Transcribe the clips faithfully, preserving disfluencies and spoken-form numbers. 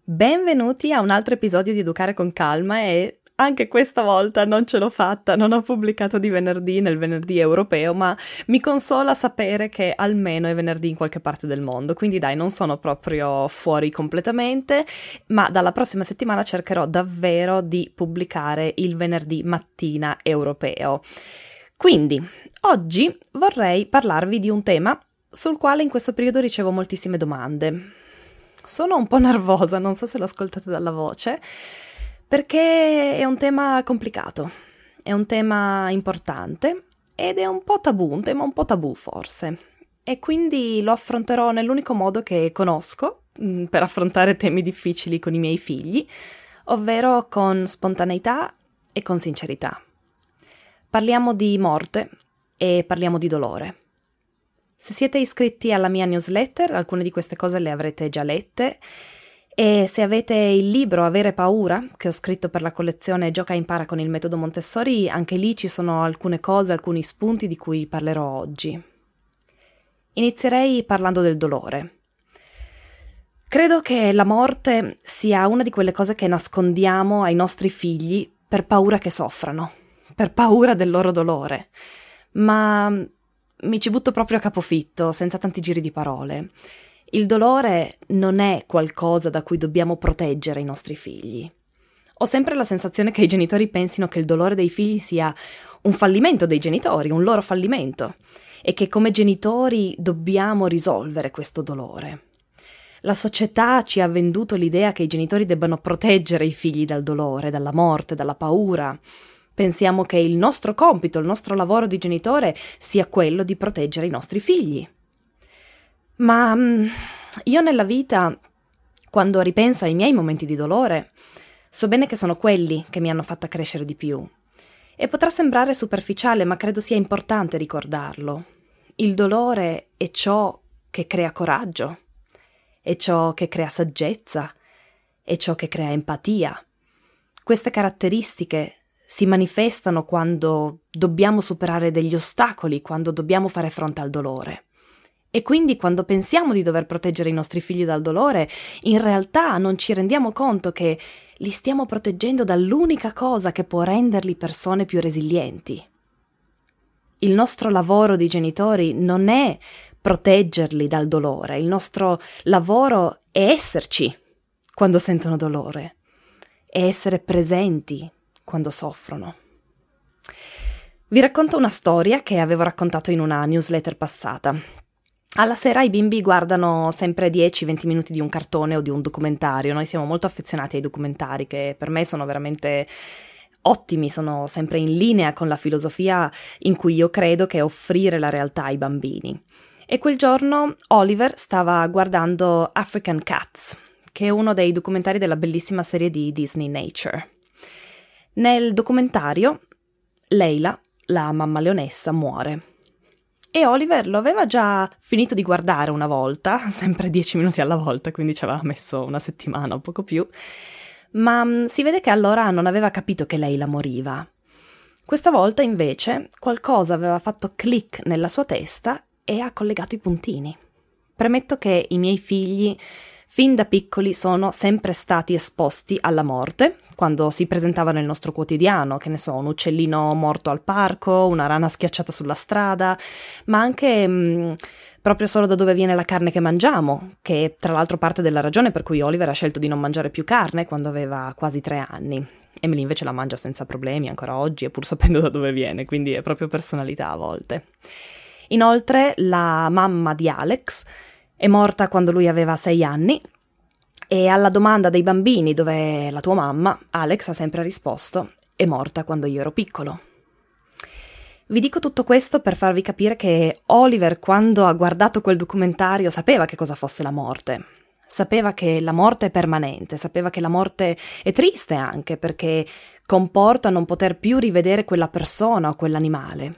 Benvenuti a un altro episodio di Educare con Calma e anche questa volta non ce l'ho fatta, non ho pubblicato di venerdì nel venerdì europeo, ma mi consola sapere che almeno è venerdì in qualche parte del mondo, quindi dai, non sono proprio fuori completamente, ma dalla prossima settimana cercherò davvero di pubblicare il venerdì mattina europeo. Quindi, oggi vorrei parlarvi di un tema sul quale in questo periodo ricevo moltissime domande. Sono un po' nervosa, non so se lo ascoltate dalla voce, perché è un tema complicato, è un tema importante ed è un po' tabù, un tema un po' tabù forse. E quindi lo affronterò nell'unico modo che conosco mh, per affrontare temi difficili con i miei figli, ovvero con spontaneità e con sincerità. Parliamo di morte e parliamo di dolore. Se siete iscritti alla mia newsletter, alcune di queste cose le avrete già lette, e se avete il libro Avere paura, che ho scritto per la collezione Gioca e impara con il metodo Montessori, anche lì ci sono alcune cose, alcuni spunti di cui parlerò oggi. Inizierei parlando del dolore. Credo che la morte sia una di quelle cose che nascondiamo ai nostri figli per paura che soffrano, per paura del loro dolore, ma mi ci butto proprio a capofitto, senza tanti giri di parole. Il dolore non è qualcosa da cui dobbiamo proteggere i nostri figli. Ho sempre la sensazione che i genitori pensino che il dolore dei figli sia un fallimento dei genitori, un loro fallimento, e che come genitori dobbiamo risolvere questo dolore. La società ci ha venduto l'idea che i genitori debbano proteggere i figli dal dolore, dalla morte, dalla paura. Pensiamo che il nostro compito, il nostro lavoro di genitore sia quello di proteggere i nostri figli. Ma io nella vita, quando ripenso ai miei momenti di dolore, so bene che sono quelli che mi hanno fatta crescere di più. E potrà sembrare superficiale, ma credo sia importante ricordarlo. Il dolore è ciò che crea coraggio, è ciò che crea saggezza, è ciò che crea empatia. Queste caratteristiche si manifestano quando dobbiamo superare degli ostacoli, quando dobbiamo fare fronte al dolore. E quindi quando pensiamo di dover proteggere i nostri figli dal dolore, in realtà non ci rendiamo conto che li stiamo proteggendo dall'unica cosa che può renderli persone più resilienti. Il nostro lavoro di genitori non è proteggerli dal dolore, il nostro lavoro è esserci quando sentono dolore, è essere presenti quando soffrono. Vi racconto una storia che avevo raccontato in una newsletter passata. Alla sera i bimbi guardano sempre dieci venti minuti di un cartone o di un documentario. Noi siamo molto affezionati ai documentari, che per me sono veramente ottimi, sono sempre in linea con la filosofia in cui io credo, che è offrire la realtà ai bambini. E quel giorno Oliver stava guardando African Cats, che è uno dei documentari della bellissima serie di Disney Nature. Nel documentario, Leila, la mamma leonessa, muore. E Oliver lo aveva già finito di guardare una volta, sempre dieci minuti alla volta, quindi ci aveva messo una settimana o poco più, ma mh, si vede che allora non aveva capito che Leila moriva. Questa volta, invece, qualcosa aveva fatto click nella sua testa e ha collegato i puntini. Premetto che i miei figli fin da piccoli sono sempre stati esposti alla morte, quando si presentava nel nostro quotidiano, che ne so, un uccellino morto al parco, una rana schiacciata sulla strada, ma anche mh, proprio solo da dove viene la carne che mangiamo, che è tra l'altro parte della ragione per cui Oliver ha scelto di non mangiare più carne quando aveva quasi tre anni. Emily invece la mangia senza problemi ancora oggi, e pur sapendo da dove viene, quindi è proprio personalità a volte. Inoltre la mamma di Alex è morta quando lui aveva sei anni, e alla domanda dei bambini dove è la tua mamma, Alex ha sempre risposto: è morta quando io ero piccolo. Vi dico tutto questo per farvi capire che Oliver, quando ha guardato quel documentario, sapeva che cosa fosse la morte. Sapeva che la morte è permanente, sapeva che la morte è triste anche, perché comporta non poter più rivedere quella persona o quell'animale.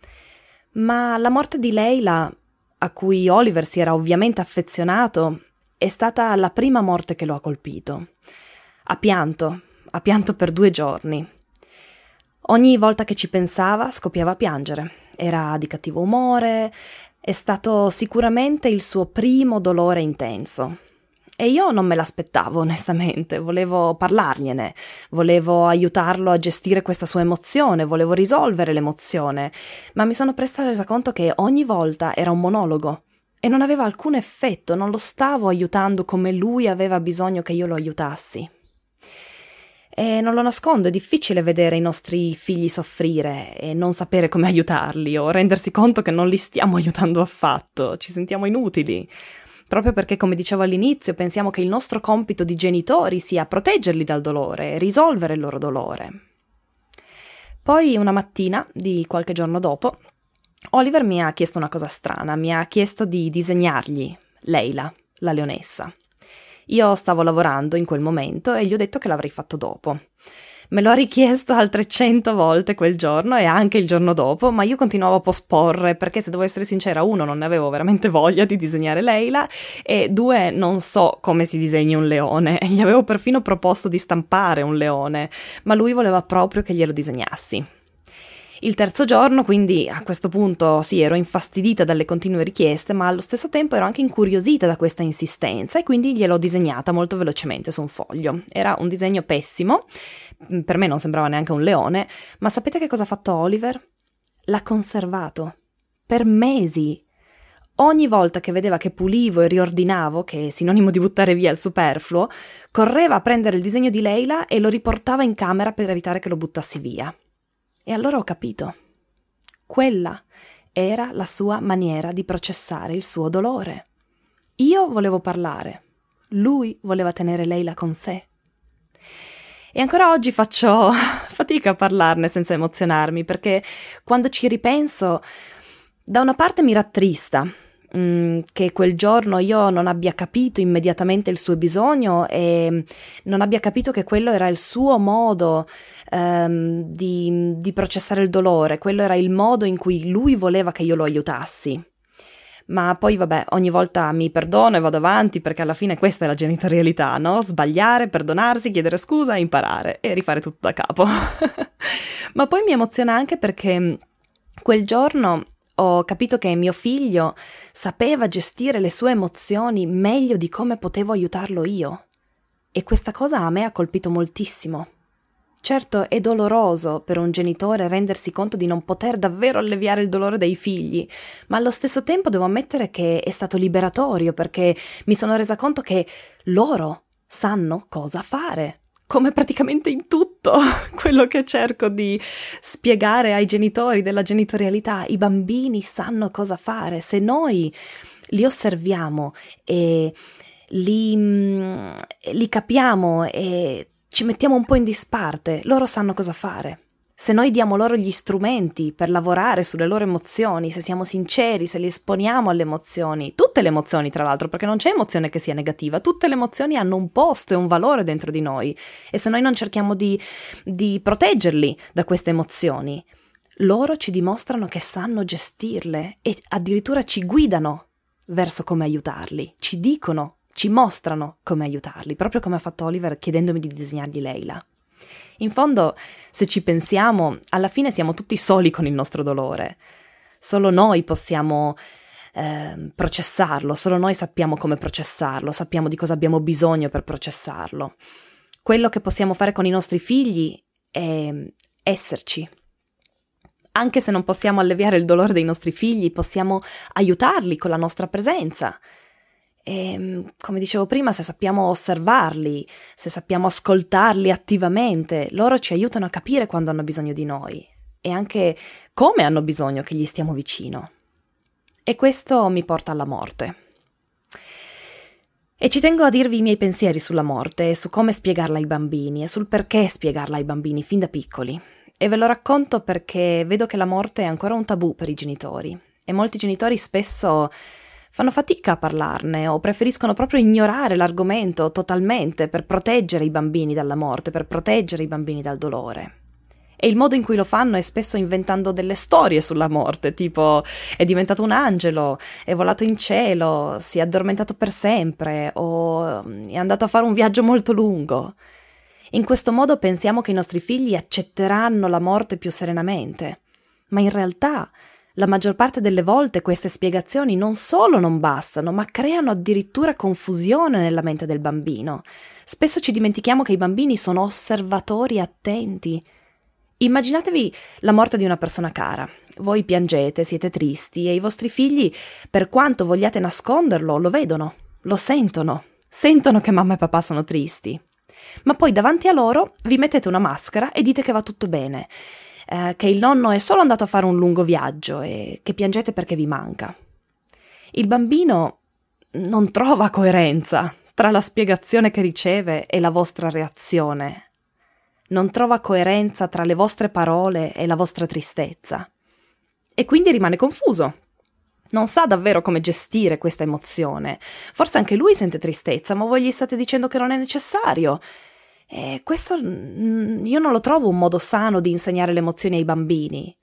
Ma la morte di Leila, a cui Oliver si era ovviamente affezionato, è stata la prima morte che lo ha colpito. Ha pianto, ha pianto per due giorni. Ogni volta che ci pensava scoppiava a piangere. Era di cattivo umore, è stato sicuramente il suo primo dolore intenso. E io non me l'aspettavo, onestamente, volevo parlargliene, volevo aiutarlo a gestire questa sua emozione, volevo risolvere l'emozione, ma mi sono presto resa conto che ogni volta era un monologo e non aveva alcun effetto, non lo stavo aiutando come lui aveva bisogno che io lo aiutassi. E non lo nascondo, è difficile vedere i nostri figli soffrire e non sapere come aiutarli o rendersi conto che non li stiamo aiutando affatto, ci sentiamo inutili. Proprio perché, come dicevo all'inizio, pensiamo che il nostro compito di genitori sia proteggerli dal dolore, risolvere il loro dolore. Poi una mattina, di qualche giorno dopo, Oliver mi ha chiesto una cosa strana, mi ha chiesto di disegnargli Leila, la leonessa. Io stavo lavorando in quel momento e gli ho detto che l'avrei fatto dopo. Me l'ho richiesto altre cento volte quel giorno e anche il giorno dopo, ma io continuavo a posporre perché, se devo essere sincera, uno, non ne avevo veramente voglia di disegnare Leila e due, non so come si disegni un leone. Gli avevo perfino proposto di stampare un leone, ma lui voleva proprio che glielo disegnassi. Il terzo giorno, quindi, a questo punto sì, ero infastidita dalle continue richieste, ma allo stesso tempo ero anche incuriosita da questa insistenza e quindi gliel'ho disegnata molto velocemente su un foglio. Era un disegno pessimo, per me non sembrava neanche un leone, ma sapete che cosa ha fatto Oliver? L'ha conservato. Per mesi. Ogni volta che vedeva che pulivo e riordinavo, che è sinonimo di buttare via il superfluo, correva a prendere il disegno di Leila e lo riportava in camera per evitare che lo buttassi via. E allora ho capito. Quella era la sua maniera di processare il suo dolore. Io volevo parlare, lui voleva tenere Leila con sé. E ancora oggi faccio fatica a parlarne senza emozionarmi, perché quando ci ripenso, da una parte mi rattrista mh, che quel giorno io non abbia capito immediatamente il suo bisogno e non abbia capito che quello era il suo modo ehm, di, di processare il dolore, quello era il modo in cui lui voleva che io lo aiutassi. Ma poi vabbè, ogni volta mi perdono e vado avanti, perché alla fine questa è la genitorialità, no? Sbagliare, perdonarsi, chiedere scusa, imparare e rifare tutto da capo. Ma poi mi emoziona anche perché quel giorno ho capito che mio figlio sapeva gestire le sue emozioni meglio di come potevo aiutarlo io. E questa cosa a me ha colpito moltissimo. Certo, è doloroso per un genitore rendersi conto di non poter davvero alleviare il dolore dei figli, ma allo stesso tempo devo ammettere che è stato liberatorio, perché mi sono resa conto che loro sanno cosa fare, come praticamente in tutto quello che cerco di spiegare ai genitori della genitorialità. I bambini sanno cosa fare, se noi li osserviamo e li, li capiamo e ci mettiamo un po' in disparte, loro sanno cosa fare. Se noi diamo loro gli strumenti per lavorare sulle loro emozioni, se siamo sinceri, se li esponiamo alle emozioni, tutte le emozioni tra l'altro, perché non c'è emozione che sia negativa, tutte le emozioni hanno un posto e un valore dentro di noi, e se noi non cerchiamo di, di proteggerli da queste emozioni, loro ci dimostrano che sanno gestirle e addirittura ci guidano verso come aiutarli, ci dicono, ci mostrano come aiutarli, proprio come ha fatto Oliver chiedendomi di disegnargli Leila. In fondo, se ci pensiamo, alla fine siamo tutti soli con il nostro dolore. Solo noi possiamo eh, processarlo, solo noi sappiamo come processarlo, sappiamo di cosa abbiamo bisogno per processarlo. Quello che possiamo fare con i nostri figli è esserci. Anche se non possiamo alleviare il dolore dei nostri figli, possiamo aiutarli con la nostra presenza. E, come dicevo prima, se sappiamo osservarli, se sappiamo ascoltarli attivamente, loro ci aiutano a capire quando hanno bisogno di noi e anche come hanno bisogno che gli stiamo vicino. E questo mi porta alla morte. E ci tengo a dirvi i miei pensieri sulla morte e su come spiegarla ai bambini e sul perché spiegarla ai bambini fin da piccoli. E ve lo racconto perché vedo che la morte è ancora un tabù per i genitori e molti genitori spesso fanno fatica a parlarne o preferiscono proprio ignorare l'argomento totalmente per proteggere i bambini dalla morte, per proteggere i bambini dal dolore. E il modo in cui lo fanno è spesso inventando delle storie sulla morte, tipo è diventato un angelo, è volato in cielo, si è addormentato per sempre o è andato a fare un viaggio molto lungo. In questo modo pensiamo che i nostri figli accetteranno la morte più serenamente, ma in realtà La maggior parte delle volte queste spiegazioni non solo non bastano, ma creano addirittura confusione nella mente del bambino. Spesso ci dimentichiamo che i bambini sono osservatori attenti. Immaginatevi la morte di una persona cara. Voi piangete, siete tristi e i vostri figli, per quanto vogliate nasconderlo, lo vedono, lo sentono, sentono che mamma e papà sono tristi. Ma poi davanti a loro vi mettete una maschera e dite che va tutto bene, eh, che il nonno è solo andato a fare un lungo viaggio e che piangete perché vi manca. Il bambino non trova coerenza tra la spiegazione che riceve e la vostra reazione. Non trova coerenza tra le vostre parole e la vostra tristezza. E quindi rimane confuso. Non sa davvero come gestire questa emozione. Forse anche lui sente tristezza, ma voi gli state dicendo che non è necessario. E questo io non lo trovo un modo sano di insegnare le emozioni ai bambini.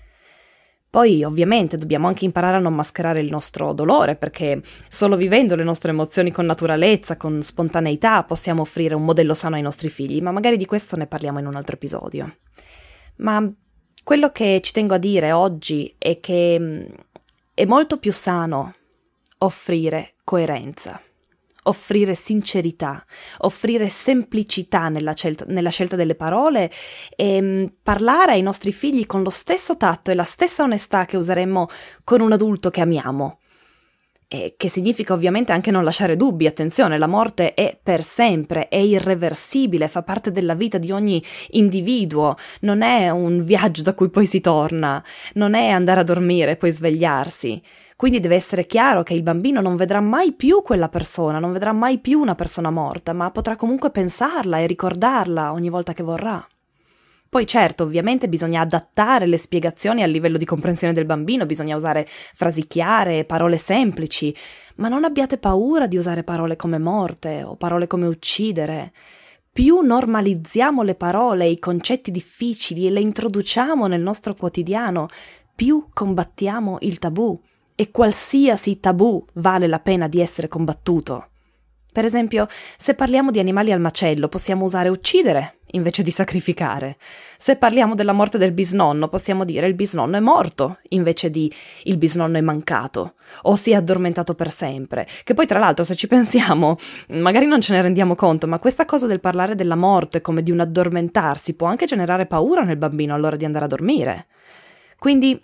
Poi ovviamente dobbiamo anche imparare a non mascherare il nostro dolore, perché solo vivendo le nostre emozioni con naturalezza, con spontaneità, possiamo offrire un modello sano ai nostri figli, ma magari di questo ne parliamo in un altro episodio. Ma quello che ci tengo a dire oggi è che è molto più sano offrire coerenza, offrire sincerità, offrire semplicità nella scelta, nella scelta delle parole e mh, parlare ai nostri figli con lo stesso tatto e la stessa onestà che useremmo con un adulto che amiamo. E che significa ovviamente anche non lasciare dubbi. Attenzione, la morte è per sempre, è irreversibile, fa parte della vita di ogni individuo, non è un viaggio da cui poi si torna, non è andare a dormire e poi svegliarsi. Quindi deve essere chiaro che il bambino non vedrà mai più quella persona, non vedrà mai più una persona morta, ma potrà comunque pensarla e ricordarla ogni volta che vorrà. Poi certo, ovviamente bisogna adattare le spiegazioni al livello di comprensione del bambino, bisogna usare frasi chiare, parole semplici, ma non abbiate paura di usare parole come morte o parole come uccidere. Più normalizziamo le parole, i concetti difficili e le introduciamo nel nostro quotidiano, più combattiamo il tabù. E qualsiasi tabù vale la pena di essere combattuto. Per esempio, se parliamo di animali al macello, possiamo usare uccidere invece di sacrificare. Se parliamo della morte del bisnonno, possiamo dire il bisnonno è morto invece di il bisnonno è mancato o si è addormentato per sempre. Che poi tra l'altro, se ci pensiamo, magari non ce ne rendiamo conto, ma questa cosa del parlare della morte come di un addormentarsi può anche generare paura nel bambino all'ora di andare a dormire. Quindi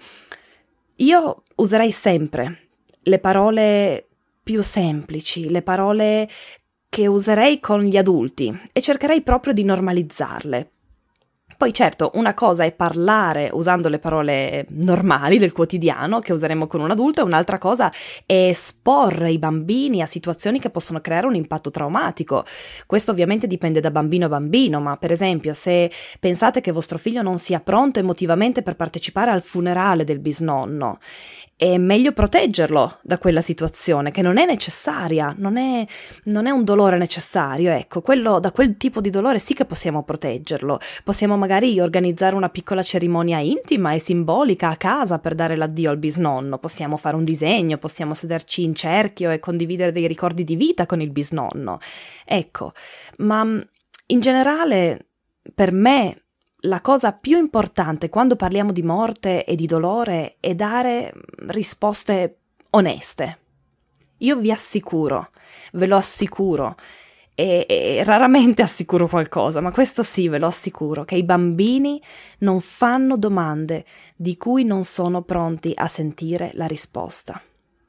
io userei sempre le parole più semplici, le parole che userei con gli adulti e cercherei proprio di normalizzarle. Poi certo, una cosa è parlare usando le parole normali del quotidiano che useremo con un adulto e un'altra cosa è esporre i bambini a situazioni che possono creare un impatto traumatico. Questo ovviamente dipende da bambino a bambino, ma per esempio se pensate che vostro figlio non sia pronto emotivamente per partecipare al funerale del bisnonno, è meglio proteggerlo da quella situazione che non è necessaria, non è, non è un dolore necessario, ecco, quello, da quel tipo di dolore sì che possiamo proteggerlo, possiamo magari organizzare una piccola cerimonia intima e simbolica a casa per dare l'addio al bisnonno, possiamo fare un disegno, possiamo sederci in cerchio e condividere dei ricordi di vita con il bisnonno, ecco, ma in generale per me la cosa più importante quando parliamo di morte e di dolore è dare risposte oneste. Io vi assicuro, ve lo assicuro, e, e raramente assicuro qualcosa, ma questo sì, ve lo assicuro, che i bambini non fanno domande di cui non sono pronti a sentire la risposta.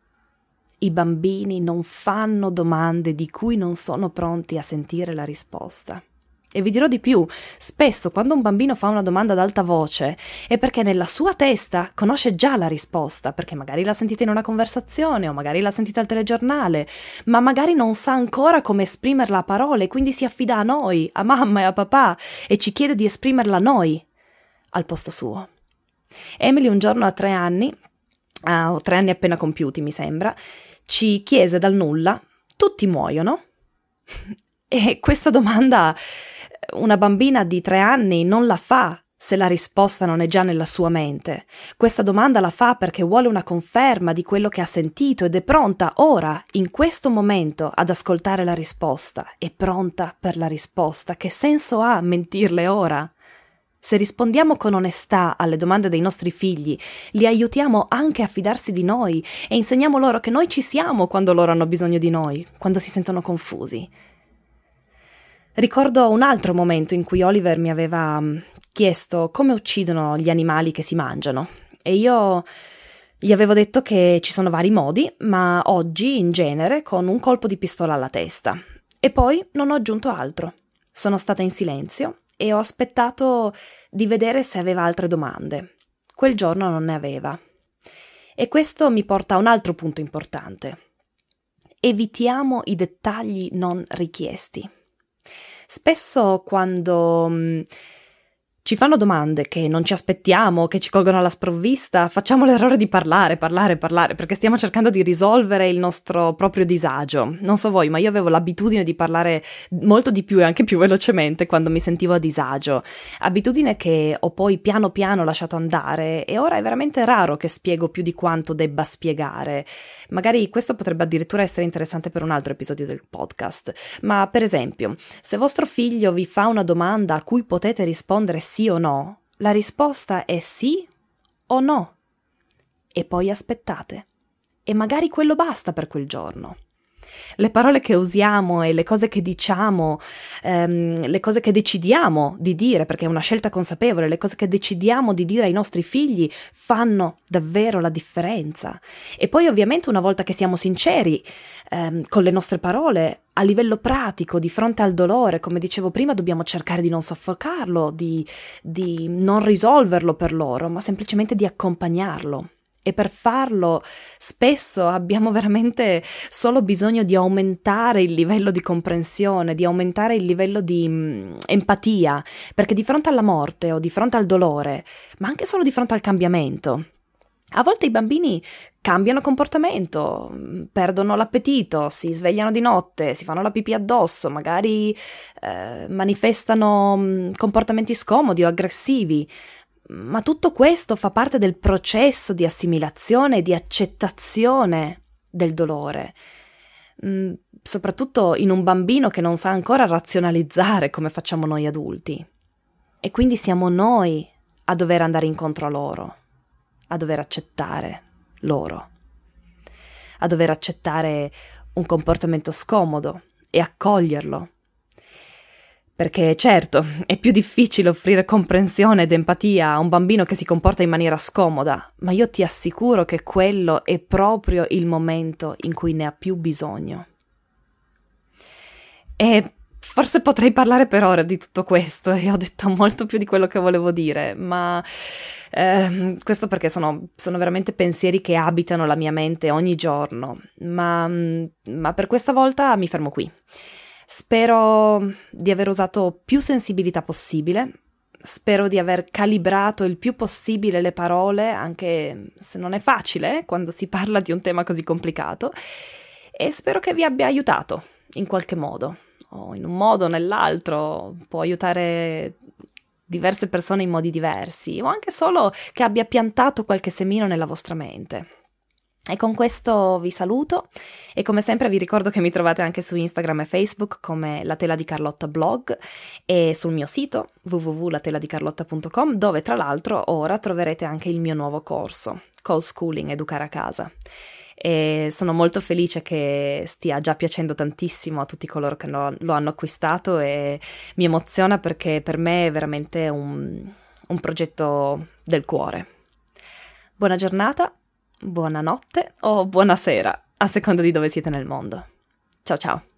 I bambini non fanno domande di cui non sono pronti a sentire la risposta. E vi dirò di più, spesso quando un bambino fa una domanda ad alta voce è perché nella sua testa conosce già la risposta, perché magari l'ha sentita in una conversazione o magari l'ha sentita al telegiornale, ma magari non sa ancora come esprimerla a parole, quindi si affida a noi, a mamma e a papà, e ci chiede di esprimerla a noi, al posto suo. Emily un giorno a tre anni, ah, o tre anni appena compiuti mi sembra, ci chiese dal nulla, tutti muoiono? E questa domanda una bambina di tre anni non la fa se la risposta non è già nella sua mente. Questa domanda la fa perché vuole una conferma di quello che ha sentito ed è pronta ora, in questo momento, ad ascoltare la risposta. È pronta per la risposta. Che senso ha mentirle ora? Se rispondiamo con onestà alle domande dei nostri figli, li aiutiamo anche a fidarsi di noi e insegniamo loro che noi ci siamo quando loro hanno bisogno di noi, quando si sentono confusi. Ricordo un altro momento in cui Oliver mi aveva chiesto come uccidono gli animali che si mangiano e io gli avevo detto che ci sono vari modi, ma oggi in genere con un colpo di pistola alla testa. E poi non ho aggiunto altro. Sono stata in silenzio e ho aspettato di vedere se aveva altre domande. Quel giorno non ne aveva. E questo mi porta a un altro punto importante. Evitiamo i dettagli non richiesti. Spesso quando mh, ci fanno domande che non ci aspettiamo, che ci colgono alla sprovvista, facciamo l'errore di parlare, parlare, parlare, perché stiamo cercando di risolvere il nostro proprio disagio. Non so voi, ma io avevo l'abitudine di parlare molto di più e anche più velocemente quando mi sentivo a disagio. Abitudine che ho poi piano piano lasciato andare e ora è veramente raro che spiego più di quanto debba spiegare. Magari questo potrebbe addirittura essere interessante per un altro episodio del podcast. Ma per esempio, se vostro figlio vi fa una domanda a cui potete rispondere sì o no, la risposta è sì o no. E poi aspettate. E magari quello basta per quel giorno. Le parole che usiamo e le cose che diciamo, ehm, le cose che decidiamo di dire, perché è una scelta consapevole, le cose che decidiamo di dire ai nostri figli fanno davvero la differenza. E poi ovviamente una volta che siamo sinceri ehm, con le nostre parole, a livello pratico, di fronte al dolore, come dicevo prima, dobbiamo cercare di non soffocarlo, di, di non risolverlo per loro, ma semplicemente di accompagnarlo. E per farlo spesso abbiamo veramente solo bisogno di aumentare il livello di comprensione, di aumentare il livello di mh, empatia, perché di fronte alla morte o di fronte al dolore, ma anche solo di fronte al cambiamento, a volte i bambini cambiano comportamento, perdono l'appetito, si svegliano di notte, si fanno la pipì addosso, magari eh, manifestano mh, comportamenti scomodi o aggressivi. Ma tutto questo fa parte del processo di assimilazione e di accettazione del dolore, mm, soprattutto in un bambino che non sa ancora razionalizzare come facciamo noi adulti. E quindi siamo noi a dover andare incontro a loro, a dover accettare loro, a dover accettare un comportamento scomodo e accoglierlo. Perché certo, è più difficile offrire comprensione ed empatia a un bambino che si comporta in maniera scomoda, ma io ti assicuro che quello è proprio il momento in cui ne ha più bisogno. E forse potrei parlare per ore di tutto questo e ho detto molto più di quello che volevo dire, ma eh, questo perché sono, sono veramente pensieri che abitano la mia mente ogni giorno, ma, ma per questa volta mi fermo qui. Spero di aver usato più sensibilità possibile, spero di aver calibrato il più possibile le parole, anche se non è facile eh, quando si parla di un tema così complicato, e spero che vi abbia aiutato in qualche modo, o in un modo o nell'altro, può aiutare diverse persone in modi diversi, o anche solo che abbia piantato qualche semino nella vostra mente. E con questo vi saluto e come sempre vi ricordo che mi trovate anche su Instagram e Facebook come La Tela di Carlotta blog e sul mio sito w w w punto la tela di carlotta punto com, dove tra l'altro ora troverete anche il mio nuovo corso, Co-Schooling, Educare a Casa. E sono molto felice che stia già piacendo tantissimo a tutti coloro che lo, lo hanno acquistato e mi emoziona perché per me è veramente un, un progetto del cuore. Buona giornata. Buonanotte o buonasera, a seconda di dove siete nel mondo. Ciao ciao!